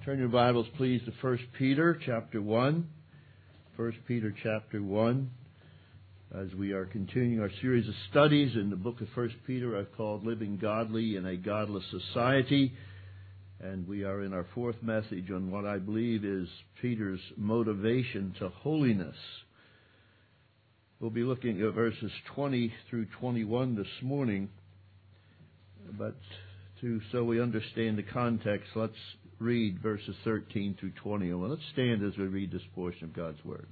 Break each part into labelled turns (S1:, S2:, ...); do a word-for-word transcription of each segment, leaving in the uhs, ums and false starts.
S1: Turn your Bibles, please, to First Peter chapter one. First Peter chapter one. As we are continuing our series of studies in the book of First Peter, I've called Living Godly in a Godless Society. And we are in our fourth message on what I believe is Peter's motivation to holiness. We'll be looking at verses twenty through twenty-one this morning. But to so we understand the context, let's read verses thirteen through twenty. Well, let's stand as we read this portion of God's Word.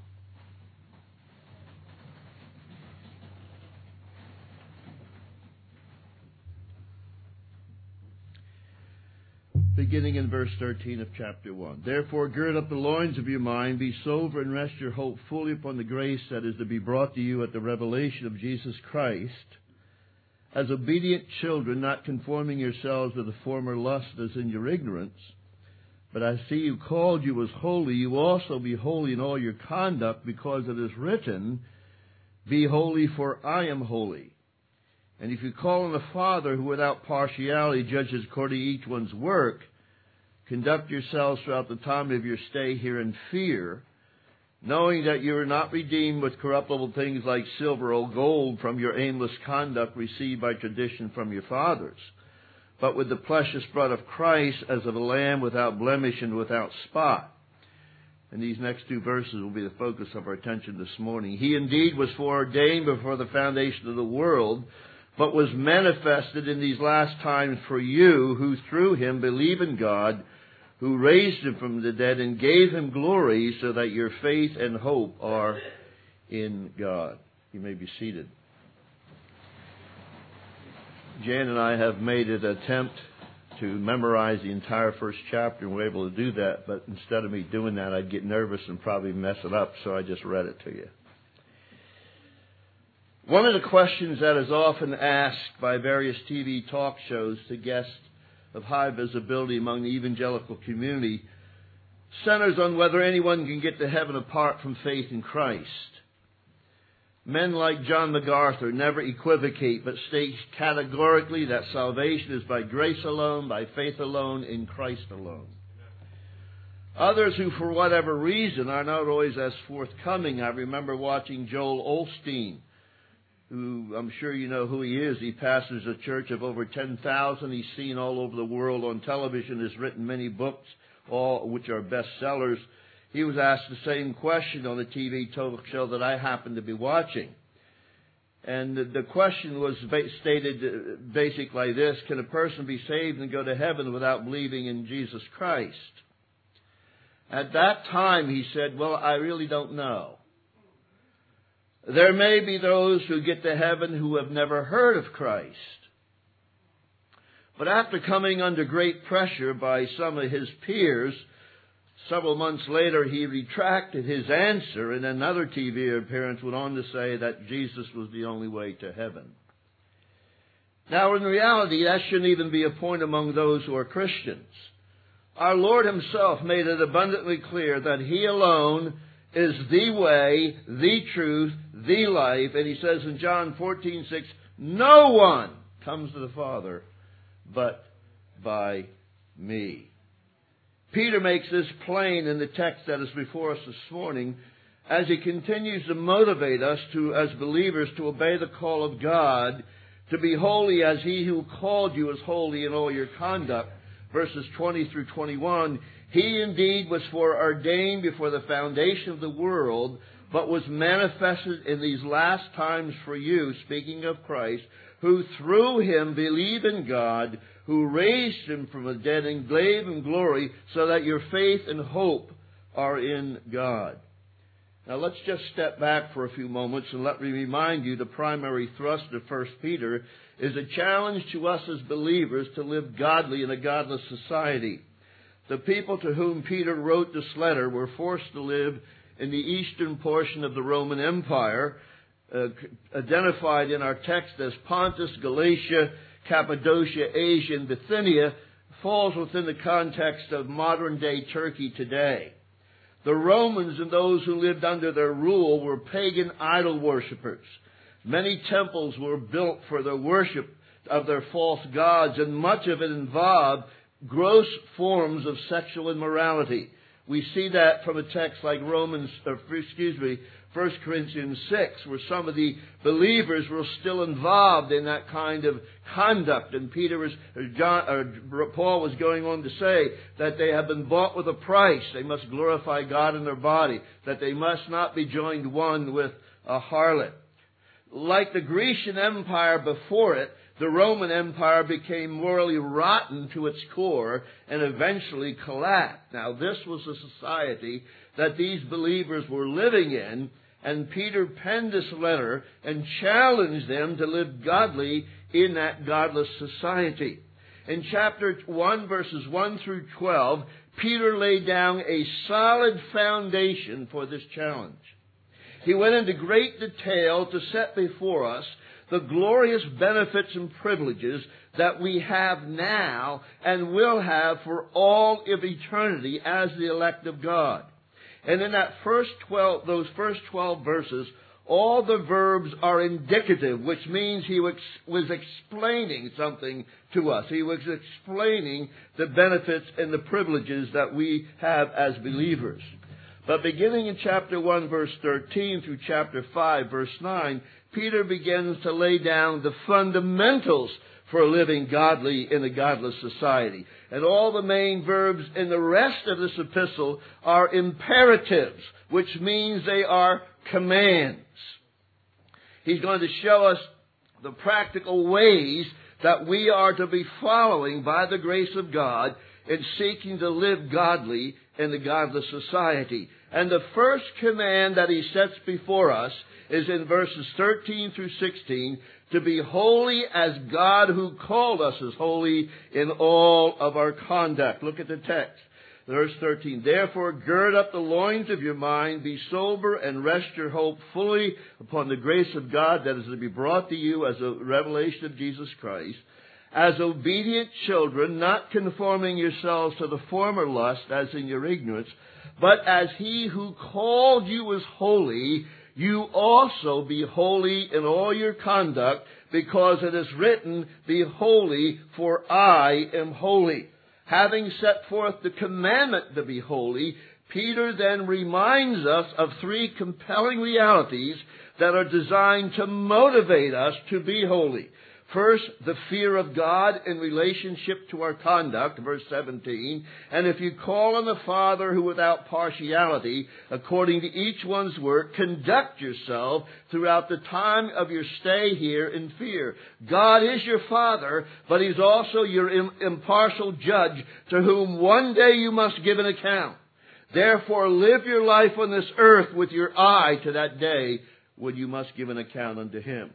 S1: Beginning in verse thirteen of chapter one. Therefore, gird up the loins of your mind, be sober, and rest your hope fully upon the grace that is to be brought to you at the revelation of Jesus Christ. As obedient children, not conforming yourselves to the former lust as in your ignorance, but I see who called you was holy, you also be holy in all your conduct, because it is written, Be holy, for I am holy. And if you call on the Father, who without partiality judges according to each one's work, conduct yourselves throughout the time of your stay here in fear, knowing that you are not redeemed with corruptible things like silver or gold from your aimless conduct received by tradition from your fathers, but with the precious blood of Christ as of a lamb without blemish and without spot. And these next two verses will be the focus of our attention this morning. He indeed was foreordained before the foundation of the world, but was manifested in these last times for you, who through him believe in God, who raised him from the dead and gave him glory, so that your faith and hope are in God. You may be seated. Jan and I have made an attempt to memorize the entire first chapter, and we're able to do that, but instead of me doing that, I'd get nervous and probably mess it up, so I just read it to you. One of the questions that is often asked by various T V talk shows to guests of high visibility among the evangelical community centers on whether anyone can get to heaven apart from faith in Christ. Men like John MacArthur never equivocate, but state categorically that salvation is by grace alone, by faith alone, in Christ alone. Others who, for whatever reason, are not always as forthcoming. I remember watching Joel Osteen, who I'm sure you know who he is. He pastors a church of over ten thousand. He's seen all over the world on television, has written many books, all which are bestsellers. He was asked the same question on the T V talk show that I happened to be watching. And the, the question was ba- stated basically like this: can a person be saved and go to heaven without believing in Jesus Christ? At that time, he said, well, I really don't know. There may be those who get to heaven who have never heard of Christ. But after coming under great pressure by some of his peers, several months later he retracted his answer, and another T V appearance went on to say that Jesus was the only way to heaven. Now, in reality, that shouldn't even be a point among those who are Christians. Our Lord himself made it abundantly clear that he alone is the way, the truth, the life. And he says in John fourteen six, no one comes to the Father but by me. Peter makes this plain in the text that is before us this morning, as he continues to motivate us to, as believers, to obey the call of God, to be holy as he who called you is holy in all your conduct. Verses twenty through twenty-one, he indeed was foreordained before the foundation of the world, but was manifested in these last times for you, speaking of Christ, who through him believe in God, who raised him from the dead and gave him glory, so that your faith and hope are in God. Now let's just step back for a few moments and let me remind you the primary thrust of First Peter is a challenge to us as believers to live godly in a godless society. The people to whom Peter wrote this letter were forced to live in the eastern portion of the Roman Empire, uh, identified in our text as Pontus, Galatia, Cappadocia, Asia, and Bithynia, falls within the context of modern-day Turkey today. The Romans and those who lived under their rule were pagan idol worshippers. Many temples were built for the worship of their false gods, and much of it involved gross forms of sexual immorality. We see that from a text like Romans, or excuse me, First Corinthians six, where some of the believers were still involved in that kind of conduct. And Peter was, or John, or Paul was going on to say that they have been bought with a price. They must glorify God in their body, that they must not be joined one with a harlot. Like the Grecian Empire before it, the Roman Empire became morally rotten to its core and eventually collapsed. Now, this was a society that these believers were living in, and Peter penned this letter and challenged them to live godly in that godless society. In chapter one, verses one through twelve, Peter laid down a solid foundation for this challenge. He went into great detail to set before us the glorious benefits and privileges that we have now and will have for all of eternity as the elect of God. And in that first twelve, those first twelve verses, all the verbs are indicative, which means he was explaining something to us. He was explaining the benefits and the privileges that we have as believers. But beginning in chapter one, verse thirteen through chapter five, verse nine, Peter begins to lay down the fundamentals for living godly in a godless society. And all the main verbs in the rest of this epistle are imperatives, which means they are commands. He's going to show us the practical ways that we are to be following by the grace of God in seeking to live godly in the godless society. And the first command that he sets before us is in verses thirteen through sixteen, to be holy as God who called us is holy in all of our conduct. Look at the text. Verse thirteen, therefore gird up the loins of your mind, be sober, and rest your hope fully upon the grace of God that is to be brought to you as a revelation of Jesus Christ. As obedient children, not conforming yourselves to the former lust as in your ignorance, but as he who called you is holy, you also be holy in all your conduct, because it is written, be holy, for I am holy. Having set forth the commandment to be holy, Peter then reminds us of three compelling realities that are designed to motivate us to be holy. First, the fear of God in relationship to our conduct, verse seventeen. And if you call on the Father who without partiality, according to each one's work, conduct yourself throughout the time of your stay here in fear. God is your Father, but He's also your impartial judge to whom one day you must give an account. Therefore, live your life on this earth with your eye to that day when you must give an account unto Him.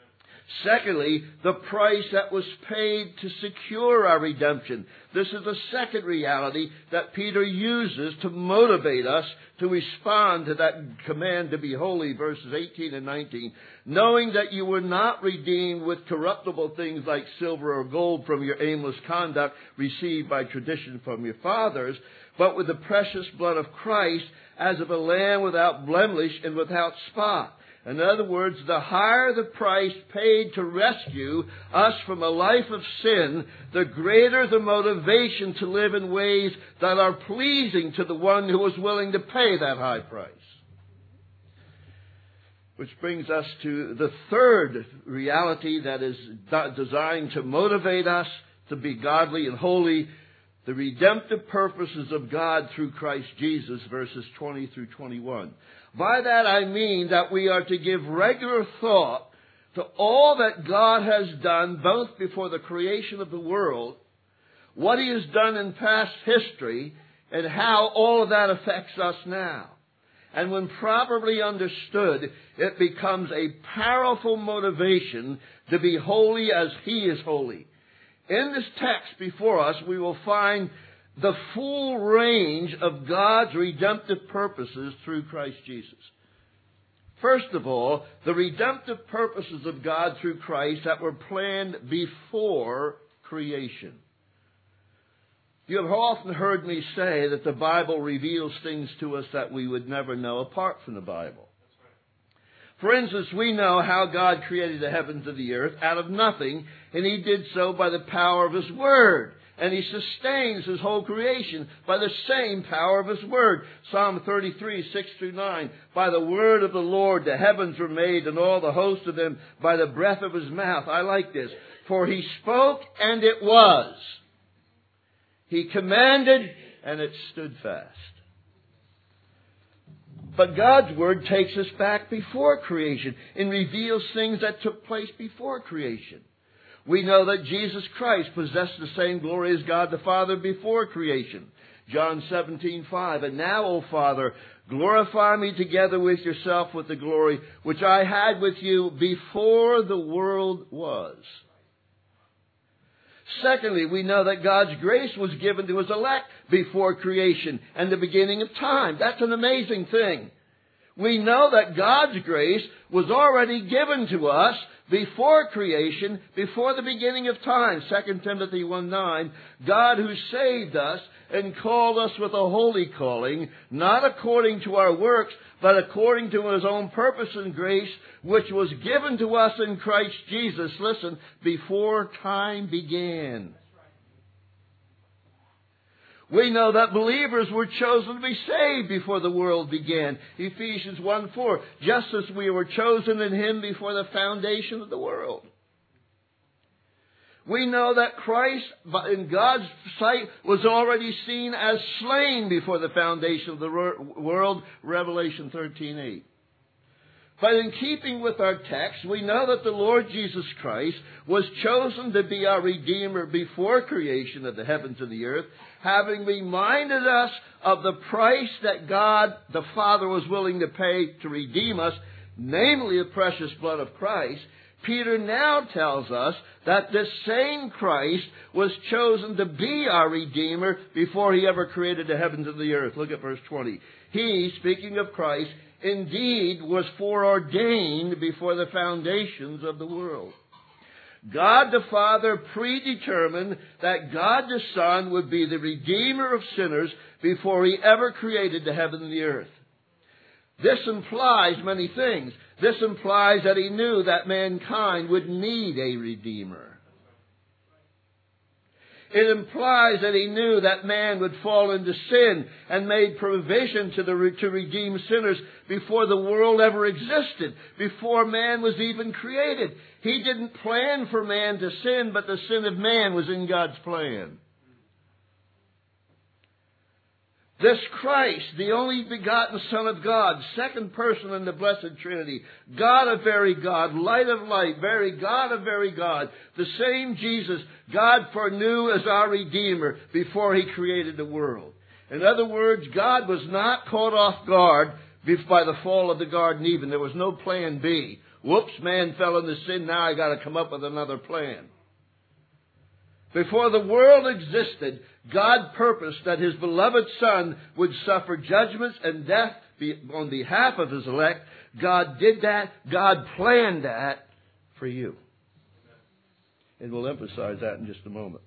S1: Secondly, the price that was paid to secure our redemption. This is the second reality that Peter uses to motivate us to respond to that command to be holy, verses eighteen and nineteen. Knowing that you were not redeemed with corruptible things like silver or gold from your aimless conduct received by tradition from your fathers, but with the precious blood of Christ as of a lamb without blemish and without spot. In other words, the higher the price paid to rescue us from a life of sin, the greater the motivation to live in ways that are pleasing to the one who was willing to pay that high price. Which brings us to the third reality that is designed to motivate us to be godly and holy, the redemptive purposes of God through Christ Jesus, verses twenty through twenty-one. By that I mean that we are to give regular thought to all that God has done, both before the creation of the world, what He has done in past history, and how all of that affects us now. And when properly understood, it becomes a powerful motivation to be holy as He is holy. In this text before us, we will find the full range of God's redemptive purposes through Christ Jesus. First of all, the redemptive purposes of God through Christ that were planned before creation. You have often heard me say that the Bible reveals things to us that we would never know apart from the Bible. For instance, we know how God created the heavens and the earth out of nothing, and He did so by the power of His Word. And He sustains His whole creation by the same power of His word. Psalm thirty-three, six through nine. By the word of the Lord the heavens were made, and all the host of them by the breath of His mouth. I like this. For He spoke, and it was. He commanded, and it stood fast. But God's Word takes us back before creation and reveals things that took place before creation. We know that Jesus Christ possessed the same glory as God the Father before creation. John seventeen, five. And now, O Father, glorify me together with yourself with the glory which I had with you before the world was. Secondly, we know that God's grace was given to His elect before creation and the beginning of time. That's an amazing thing. We know that God's grace was already given to us before creation, before the beginning of time. Second Timothy one, nine. God who saved us and called us with a holy calling, not according to our works, but according to His own purpose and grace, which was given to us in Christ Jesus, listen, before time began. We know that believers were chosen to be saved before the world began. Ephesians one, four. Just as we were chosen in Him before the foundation of the world. We know that Christ, in God's sight, was already seen as slain before the foundation of the world. Revelation thirteen, eight. But in keeping with our text, we know that the Lord Jesus Christ was chosen to be our Redeemer before creation of the heavens and the earth, having reminded us of the price that God the Father was willing to pay to redeem us, namely the precious blood of Christ. Peter now tells us that this same Christ was chosen to be our Redeemer before He ever created the heavens and the earth. Look at verse twenty. He, speaking of Christ, indeed was foreordained before the foundations of the world. God the Father predetermined that God the Son would be the Redeemer of sinners before He ever created the heaven and the earth. This implies many things. This implies that He knew that mankind would need a Redeemer. It implies that He knew that man would fall into sin and made provision to, the, to redeem sinners before the world ever existed, before man was even created. He didn't plan for man to sin, but the sin of man was in God's plan. This Christ, the only begotten Son of God, second person in the blessed Trinity, God of very God, light of light, very God of very God, the same Jesus God foreknew as our Redeemer before He created the world. In other words, God was not caught off guard by the fall of the Garden Eden. There was no plan B. Whoops, man fell into sin, now I got to come up with another plan. Before the world existed, God purposed that His beloved Son would suffer judgments and death on behalf of His elect. God did that. God planned that for you. And we'll emphasize that in just a moment.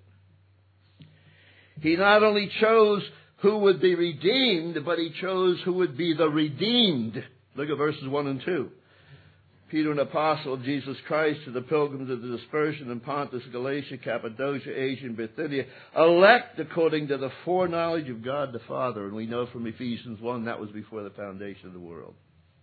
S1: He not only chose who would be redeemed, but He chose who would be the redeemed. Look at verses one and two. Peter, an apostle of Jesus Christ, to the pilgrims of the dispersion in Pontus, Galatia, Cappadocia, Asia, and Bithynia, elect according to the foreknowledge of God the Father. And we know from Ephesians one that was before the foundation of the world.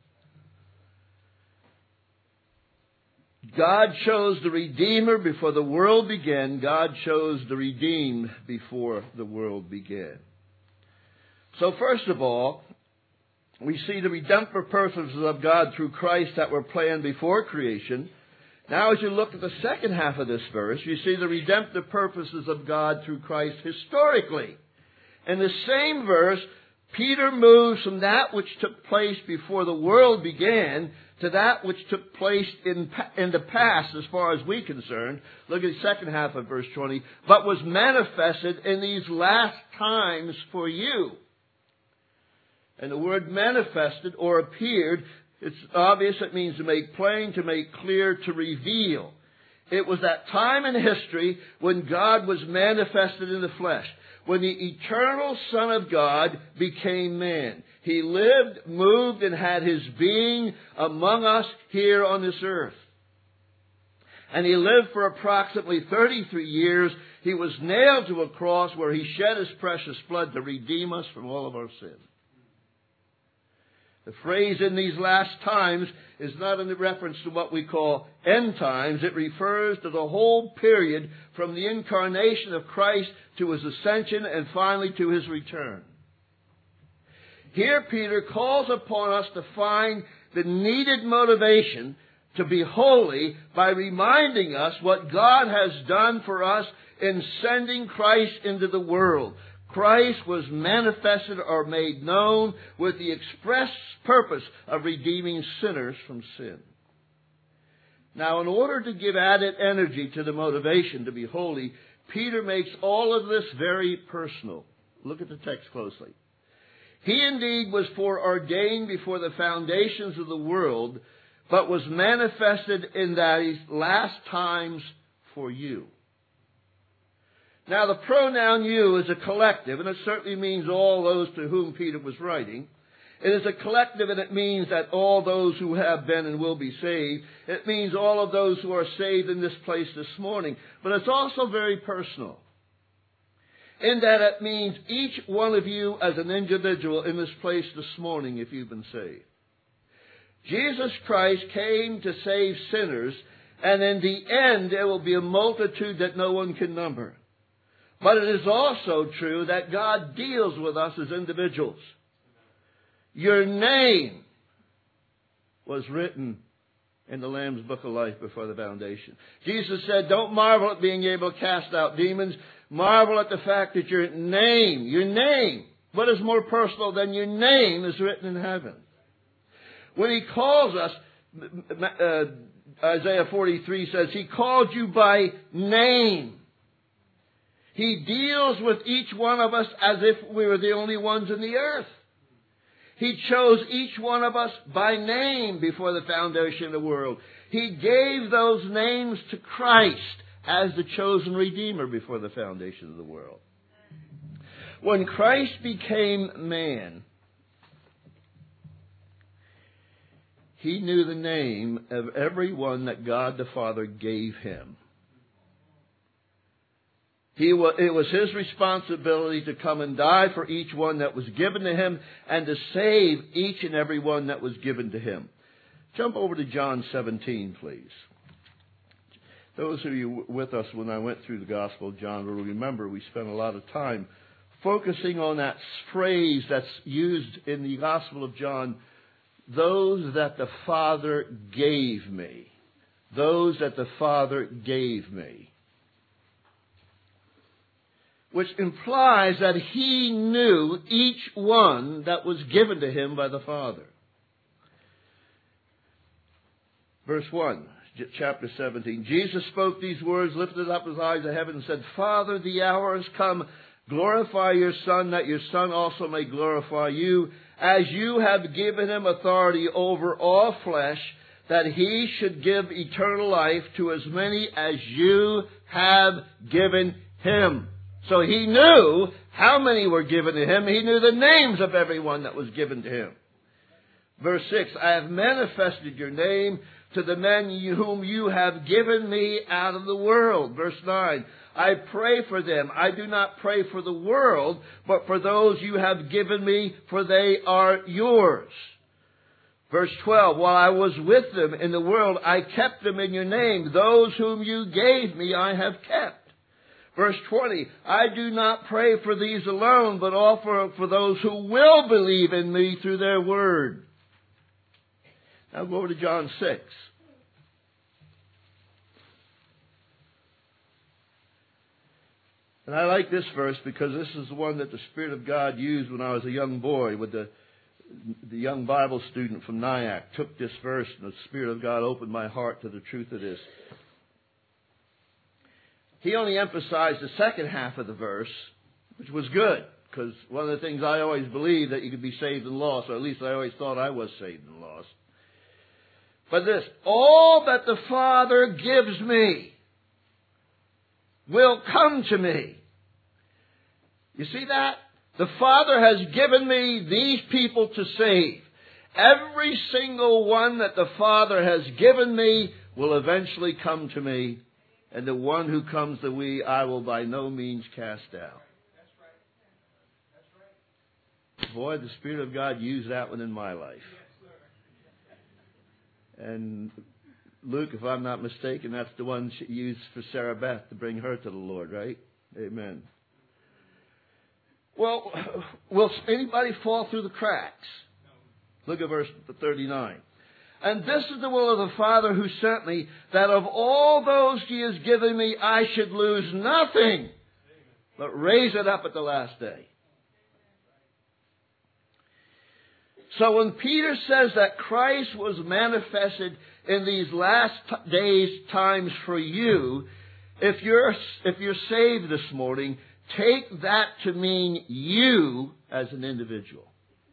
S1: God chose the Redeemer before the world began. God chose the redeemed before the world began. So first of all, we see the redemptive purposes of God through Christ that were planned before creation. Now as you look at the second half of this verse, you see the redemptive purposes of God through Christ historically. In the same verse, Peter moves from that which took place before the world began to that which took place in, in the past as far as we're concerned. Look at the second half of verse twenty. But was manifested in these last times for you. And the word manifested or appeared, it's obvious it means to make plain, to make clear, to reveal. It was that time in history when God was manifested in the flesh, when the eternal Son of God became man. He lived, moved, and had His being among us here on this earth. And He lived for approximately thirty-three years He was nailed to a cross where He shed His precious blood to redeem us from all of our sin. The phrase "in these last times" is not in reference to what we call end times. It refers to the whole period from the incarnation of Christ to His ascension and finally to His return. Here Peter calls upon us to find the needed motivation to be holy by reminding us what God has done for us in sending Christ into the world. Christ was manifested or made known with the express purpose of redeeming sinners from sin. Now, in order to give added energy to the motivation to be holy, Peter makes all of this very personal. Look at the text closely. He indeed was foreordained before the foundations of the world, but was manifested in these last times for you. Now, the pronoun "you" is a collective, and it certainly means all those to whom Peter was writing. It is a collective, and it means that all those who have been and will be saved. It means all of those who are saved in this place this morning. But it's also very personal, in that it means each one of you as an individual in this place this morning if you've been saved. Jesus Christ came to save sinners, and in the end there will be a multitude that no one can number. But it is also true that God deals with us as individuals. Your name was written in the Lamb's Book of Life before the foundation. Jesus said, don't marvel at being able to cast out demons. Marvel at the fact that your name, your name, what is more personal than your name, is written in heaven. When He calls us, uh, Isaiah forty-three says, He called you by name. He deals with each one of us as if we were the only ones in the earth. He chose each one of us by name before the foundation of the world. He gave those names to Christ as the chosen Redeemer before the foundation of the world. When Christ became man, He knew the name of everyone that God the Father gave Him. He was, it was His responsibility to come and die for each one that was given to Him and to save each and every one that was given to Him. Jump over to John seventeen, please. Those of you with us when I went through the Gospel of John will remember we spent a lot of time focusing on that phrase that's used in the Gospel of John, those that the Father gave me. Those that the Father gave me. Which implies that He knew each one that was given to Him by the Father. Verse one, chapter seventeen. Jesus spoke these words, lifted up His eyes to heaven, and said, Father, the hour has come. Glorify your Son, that your Son also may glorify you, as you have given Him authority over all flesh, that He should give eternal life to as many as you have given Him. So He knew how many were given to Him. He knew the names of everyone that was given to Him. Verse six, I have manifested your name to the men whom you have given me out of the world. Verse nine, I pray for them. I do not pray for the world, but for those you have given me, for they are yours. Verse twelve, while I was with them in the world, I kept them in your name. Those whom you gave me, I have kept. Verse twenty, I do not pray for these alone, but also for those who will believe in me through their word. Now go over to John six. And I like this verse because this is the one that the Spirit of God used when I was a young boy with the, the young Bible student from Nyack. Took this verse and the Spirit of God opened my heart to the truth of this. He only emphasized the second half of the verse, which was good, because one of the things I always believed that you could be saved and lost, or at least I always thought I was saved and lost. But this, all that the Father gives me will come to me. You see that? The Father has given me these people to save. Every single one that the Father has given me will eventually come to me And the one who comes to me, I will by no means cast out. Boy, the Spirit of God used that one in my life. And Luke, if I'm not mistaken, that's the one she used for Sarah Beth to bring her to the Lord, right? Amen. Well, will anybody fall through the cracks? Look at verse thirty-nine. And this is the will of the Father who sent me, that of all those He has given me, I should lose nothing, but raise it up at the last day. So when Peter says that Christ was manifested in these last t- days, times for you, if you're, if you're saved this morning, take that to mean you as an individual.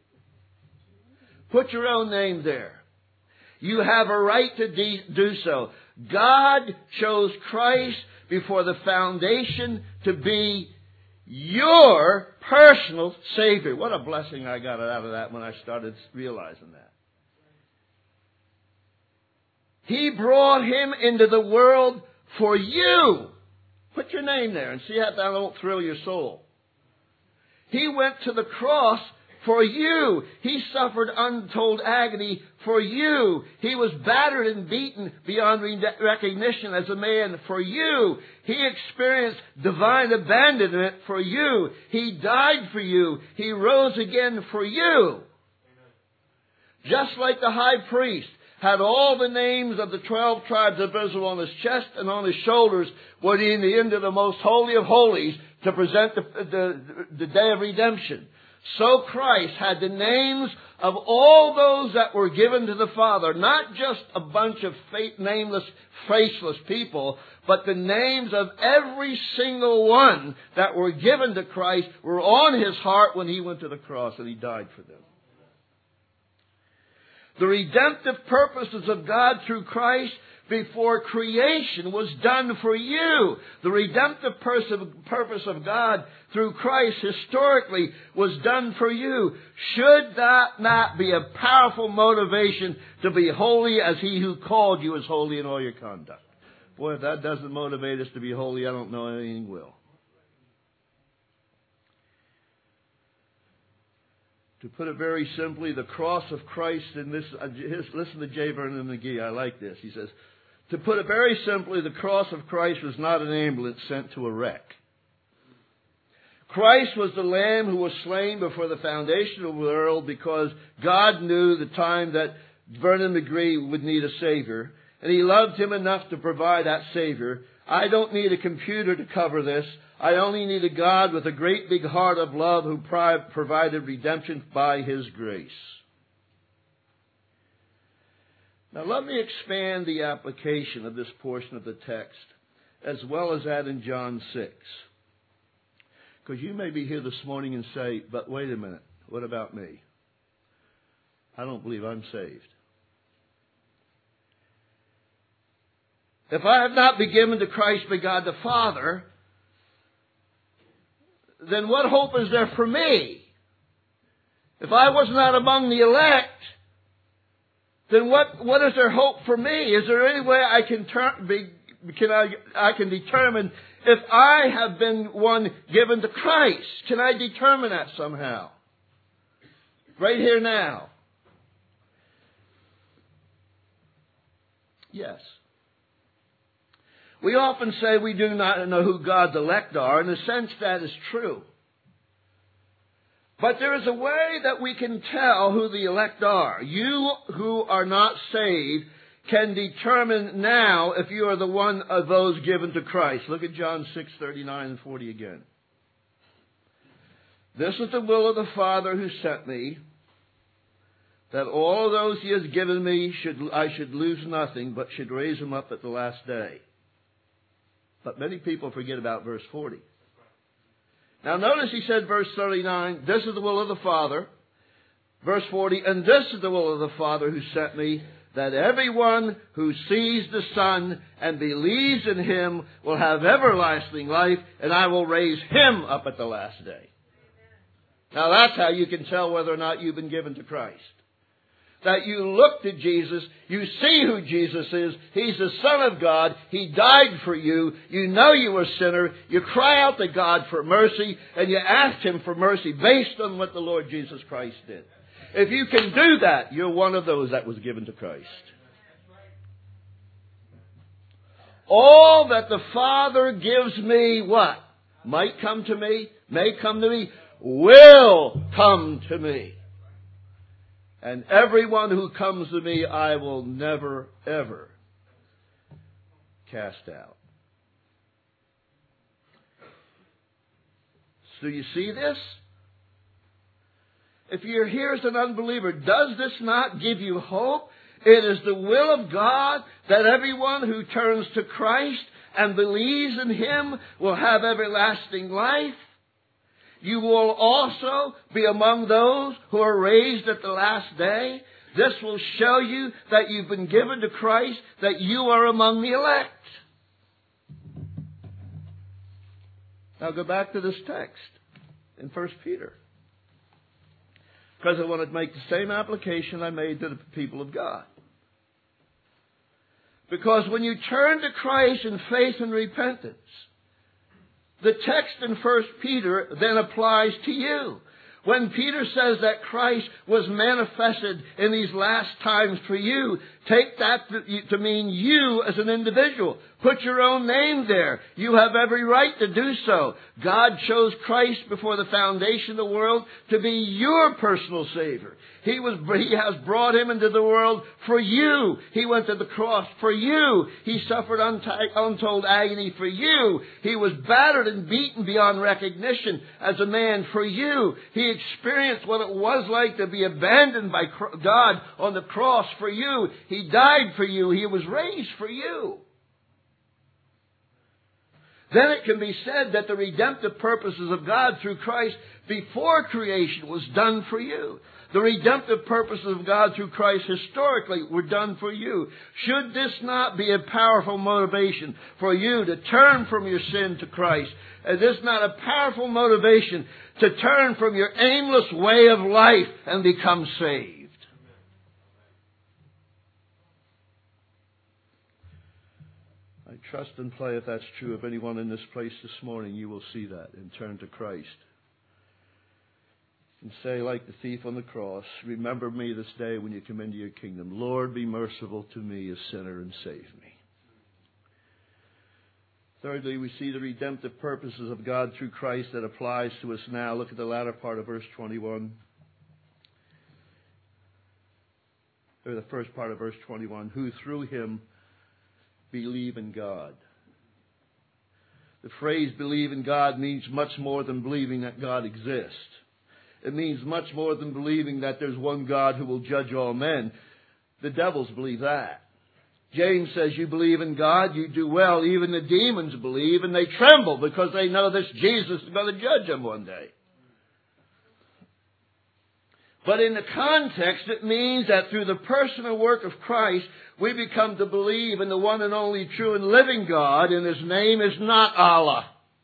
S1: Put your own name there. You have a right to de- do so. God chose Christ before the foundation to be your personal Savior. What a blessing I got out of that when I started realizing that. He brought Him into the world for you. Put your name there and see how that won't thrill your soul. He went to the cross for you. He suffered untold agony for you. He was battered and beaten beyond recognition as a man for you. He experienced divine abandonment for you. He died for you. He rose again for you. Just like the high priest had all the names of the twelve tribes of Israel on his chest and on his shoulders when he entered the most holy of holies to present the, the, the day of redemption. So Christ had the names of all those that were given to the Father, not just a bunch of fate, nameless, faceless people, but the names of every single one that were given to Christ were on His heart when He went to the cross and He died for them. The redemptive purposes of God through Christ before creation was done for you. The redemptive purpose of God through Christ historically was done for you. Should that not be a powerful motivation to be holy as He who called you is holy in all your conduct? Boy, if that doesn't motivate us to be holy, I don't know anything will. To put it very simply, the cross of Christ in this, uh, listen to J. Vernon McGee, I like this. He says, to put it very simply, the cross of Christ was not an ambulance sent to a wreck. Christ was the Lamb who was slain before the foundation of the world because God knew the time that Vernon McGee would need a Savior, and He loved him enough to provide that Savior. I don't need a computer to cover this. I only need a God with a great big heart of love who provided redemption by His grace. Now let me expand the application of this portion of the text as well as that in John six. Because you may be here this morning and say, but wait a minute, what about me? I don't believe I'm saved. If I have not been given to Christ by God the Father, then what hope is there for me? If I was not among the elect, then what, what is there hope for me? Is there any way I can turn, be, can I, I can determine if I have been one given to Christ? Can I determine that somehow? Right here now. Yes. We often say we do not know who God's elect are. In a sense, that is true. But there is a way that we can tell who the elect are. You who are not saved can determine now if you are the one of those given to Christ. Look at John six, thirty-nine and forty again. This is the will of the Father who sent me, that all those He has given me should I should lose nothing, but should raise them up at the last day. But many people forget about verse forty. Now notice He said, verse thirty-nine, this is the will of the Father. Verse forty, and this is the will of the Father who sent me, that everyone who sees the Son and believes in Him will have everlasting life, and I will raise him up at the last day. Now that's how you can tell whether or not you've been given to Christ. that you look to Jesus, you see who Jesus is. He's the Son of God. He died for you. You know you were a sinner. You cry out to God for mercy, and you ask Him for mercy based on what the Lord Jesus Christ did. If you can do that, you're one of those that was given to Christ. All that the Father gives me, what? Might come to me, may come to me, will come to me. And everyone who comes to me, I will never, ever cast out. So you see this? If you're here as an unbeliever, does this not give you hope? It is the will of God that everyone who turns to Christ and believes in Him will have everlasting life. You will also be among those who are raised at the last day. This will show you that you've been given to Christ, that you are among the elect. Now go back to this text in First Peter. Because I want to make the same application I made to the people of God. Because when you turn to Christ in faith and repentance, the text in First Peter then applies to you. When Peter says that Christ was manifested in these last times for you, take that to mean you as an individual. Put your own name there. You have every right to do so. God chose Christ before the foundation of the world to be your personal Savior. He was, He has brought Him into the world for you. He went to the cross for you. He suffered untold agony for you. He was battered and beaten beyond recognition as a man for you. He experienced what it was like to be abandoned by God on the cross for you. He died for you. He was raised for you. Then it can be said that the redemptive purposes of God through Christ before creation was done for you. The redemptive purposes of God through Christ historically were done for you. Should this not be a powerful motivation for you to turn from your sin to Christ? Is this not a powerful motivation to turn from your aimless way of life and become saved? I trust and pray if that's true of anyone in this place this morning, you will see that and turn to Christ. And say like the thief on the cross, remember me this day when you come into your kingdom. Lord, be merciful to me, a sinner, and save me. Thirdly, we see the redemptive purposes of God through Christ that applies to us now. Look at the latter part of verse twenty-one. Or the first part of verse twenty-one. Who through Him believe in God. The phrase believe in God means much more than believing that God exists. It means much more than believing that there's one God who will judge all men. The devils believe that. James says, you believe in God, you do well. Even the demons believe, and they tremble because they know this Jesus is going to judge them one day. But in the context, it means that through the personal work of Christ, we become to believe in the one and only true and living God, and His name is not Allah.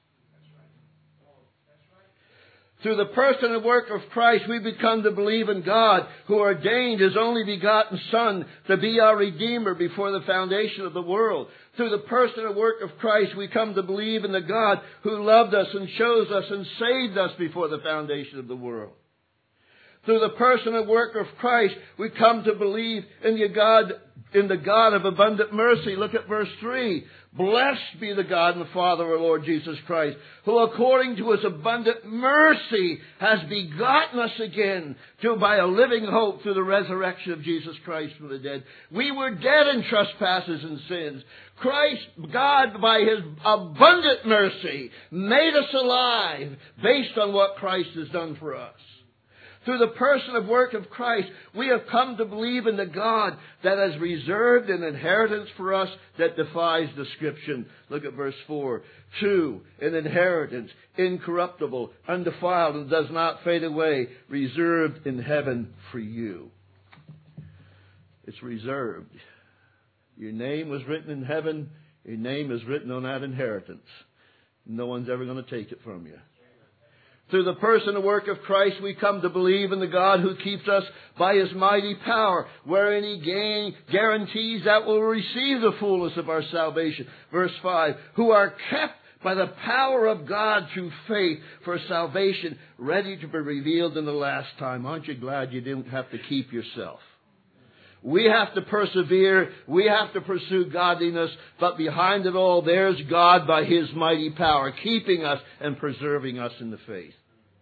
S1: Through the person and work of Christ, we become to believe in God, who ordained His only begotten Son to be our Redeemer before the foundation of the world. Through the person and work of Christ, we come to believe in the God who loved us and chose us and saved us before the foundation of the world. Through the person and work of Christ, we come to believe in the God, in the God of abundant mercy. Look at verse three. Blessed be the God and the Father of our Lord Jesus Christ, who according to His abundant mercy has begotten us again to by a living hope through the resurrection of Jesus Christ from the dead. We were dead in trespasses and sins. Christ, God, by His abundant mercy, made us alive based on what Christ has done for us. Through the person and work of Christ, we have come to believe in the God that has reserved an inheritance for us that defies description. Look at verse four. Two, an inheritance, incorruptible, undefiled, and does not fade away, reserved in heaven for you. It's reserved. Your name was written in heaven. Your name is written on that inheritance. No one's ever going to take it from you. Through the person and work of Christ, we come to believe in the God who keeps us by His mighty power, wherein He gain, guarantees that we'll receive the fullness of our salvation. Verse five, who are kept by the power of God through faith for salvation, ready to be revealed in the last time. Aren't you glad you didn't have to keep yourself? We have to persevere. We have to pursue godliness. But behind it all, there's God by His mighty power, keeping us and preserving us in the faith.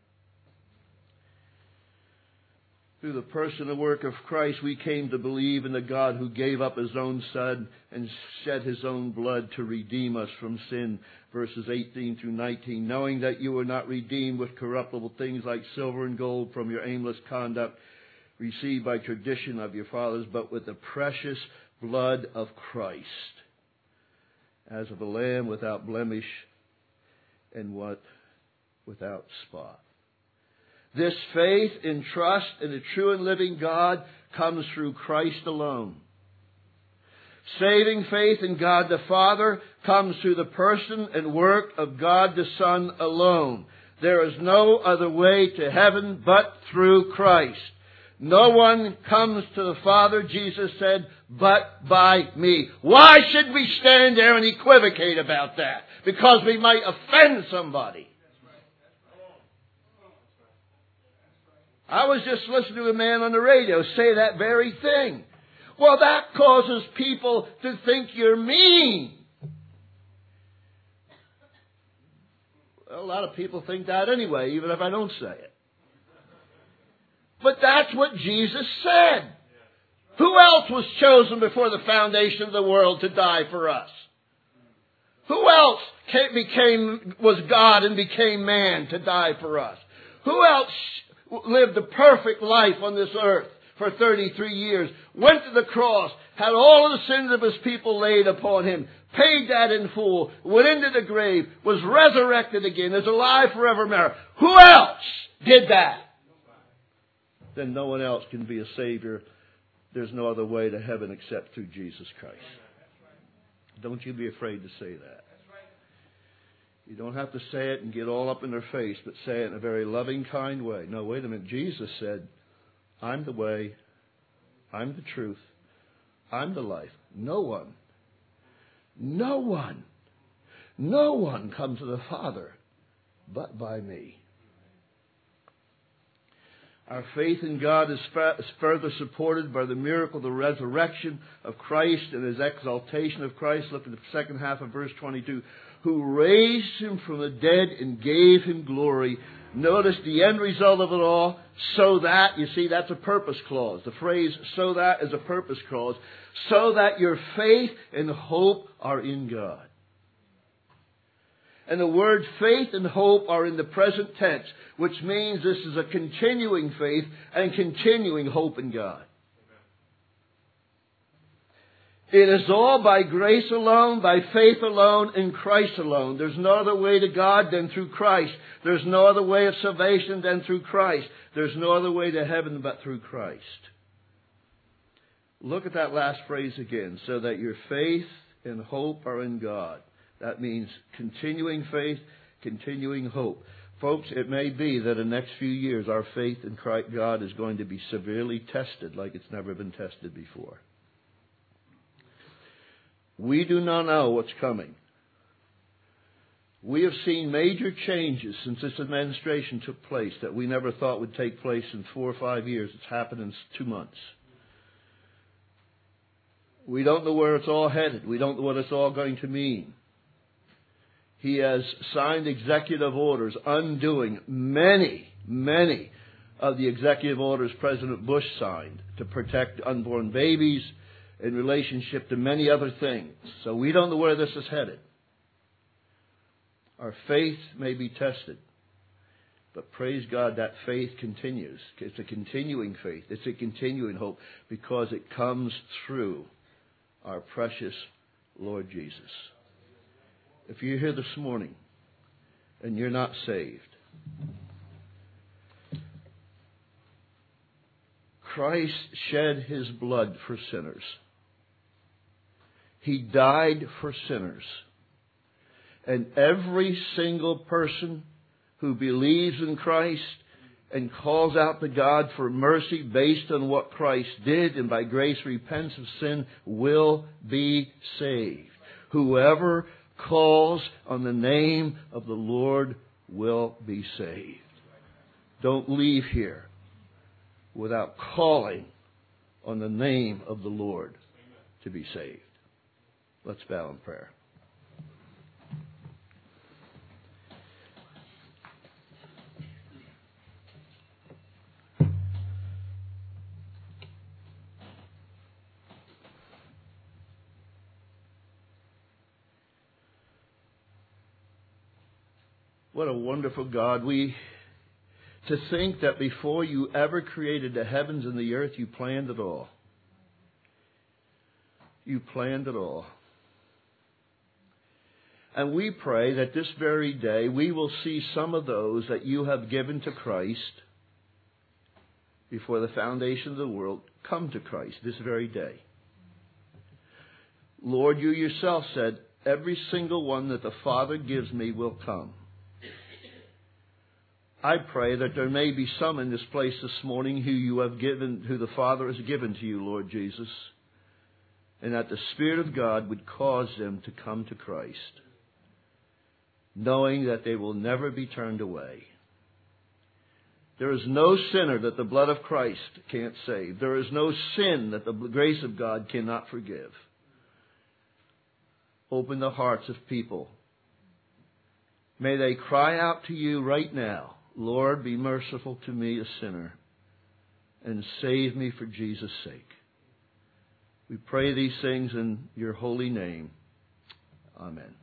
S1: Through the person and work of Christ, we came to believe in the God who gave up His own Son and shed His own blood to redeem us from sin. Verses eighteen through nineteen. Knowing that you were not redeemed with corruptible things like silver and gold from your aimless conduct received by tradition of your fathers, but with the precious blood of Christ, as of a lamb without blemish and what without spot. This faith and trust in the true and living God comes through Christ alone. Saving faith in God the Father comes through the person and work of God the Son alone. There is no other way to heaven but through Christ. No one comes to the Father, Jesus said, but by me. Why should we stand there and equivocate about that? Because we might offend somebody. I was just listening to a man on the radio say that very thing. Well, that causes people to think you're mean. Well, a lot of people think that anyway, even if I don't say it. But that's what Jesus said. Who else was chosen before the foundation of the world to die for us? Who else became, was God and became man to die for us? Who else lived a perfect life on this earth for thirty-three years, went to the cross, had all of the sins of His people laid upon Him, paid that in full, went into the grave, was resurrected again, is alive forevermore? Who else did that? Then no one else can be a Savior. There's no other way to heaven except through Jesus Christ. Don't you be afraid to say that. You don't have to say it and get all up in their face, but say it in a very loving, kind way. No, wait a minute. Jesus said, I'm the way, I'm the truth, I'm the life. No one, no one, no one comes to the Father but by me. Our faith in God is further supported by the miracle of the resurrection of Christ and His exaltation of Christ. Look at the second half of verse twenty-two. Who raised Him from the dead and gave Him glory. Notice the end result of it all, so that, you see, that's a purpose clause. The phrase, so that, is a purpose clause. So that your faith and hope are in God. And the word faith and hope are in the present tense, which means this is a continuing faith and continuing hope in God. It is all by grace alone, by faith alone, in Christ alone. There's no other way to God than through Christ. There's no other way of salvation than through Christ. There's no other way to heaven but through Christ. Look at that last phrase again. So that your faith and hope are in God. That means continuing faith, continuing hope. Folks, it may be that in the next few years our faith in Christ God is going to be severely tested like it's never been tested before. We do not know what's coming. We have seen major changes since this administration took place that we never thought would take place in four or five years. It's happened in two months. We don't know where it's all headed. We don't know what it's all going to mean. He has signed executive orders undoing many, many of the executive orders President Bush signed to protect unborn babies in relationship to many other things. So we don't know where this is headed. Our faith may be tested. But praise God, that faith continues. It's a continuing faith. It's a continuing hope because it comes through our precious Lord Jesus. If you're here this morning and you're not saved, Christ shed His blood for sinners. He died for sinners. And every single person who believes in Christ and calls out to God for mercy based on what Christ did and by grace repents of sin will be saved. Whoever calls on the name of the Lord will be saved. Don't leave here without calling on the name of the Lord to be saved. Let's bow in prayer. What a wonderful God. We, to think that before you ever created the heavens and the earth, you planned it all. You planned it all. And we pray that this very day we will see some of those that you have given to Christ before the foundation of the world come to Christ this very day. Lord, you yourself said, every single one that the Father gives me will come. I pray that there may be some in this place this morning who you have given, who the Father has given to you, Lord Jesus, and that the Spirit of God would cause them to come to Christ, knowing that they will never be turned away. There is no sinner that the blood of Christ can't save. There is no sin that the grace of God cannot forgive. Open the hearts of people. May they cry out to you right now, Lord, be merciful to me, a sinner, and save me for Jesus' sake. We pray these things in your holy name. Amen.